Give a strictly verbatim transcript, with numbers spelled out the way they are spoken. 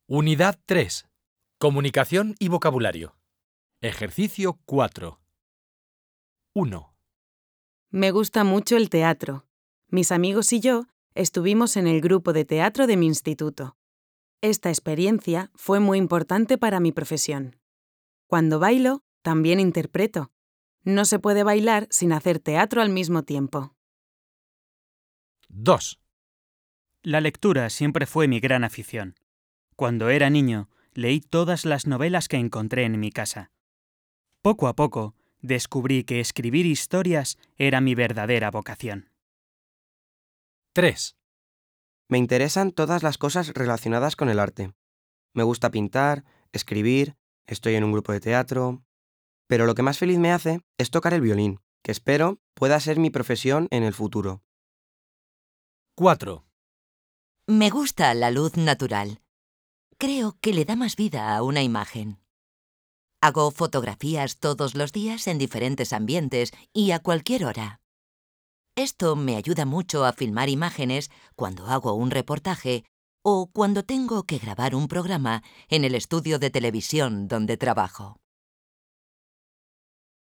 Unidad tres. Comunicación y vocabulario. Ejercicio cuatro. uno. Me gusta mucho el teatro. Mis amigos y yo estuvimos en el grupo de teatro de mi instituto. Esta experiencia fue muy importante para mi profesión. Cuando bailo, también interpreto. No se puede bailar sin hacer teatro al mismo tiempo. dos. La lectura siempre fue mi gran afición. Cuando era niño, leí todas las novelas que encontré en mi casa. Poco a poco, descubrí que escribir historias era mi verdadera vocación. tres. Me interesan todas las cosas relacionadas con el arte. Me gusta pintar, escribir, estoy en un grupo de teatro... Pero lo que más feliz me hace es tocar el violín, que espero pueda ser mi profesión en el futuro. cuatro. Me gusta la luz natural. Creo que le da más vida a una imagen. Hago fotografías todos los días en diferentes ambientes y a cualquier hora. Esto me ayuda mucho a filmar imágenes cuando hago un reportaje o cuando tengo que grabar un programa en el estudio de televisión donde trabajo.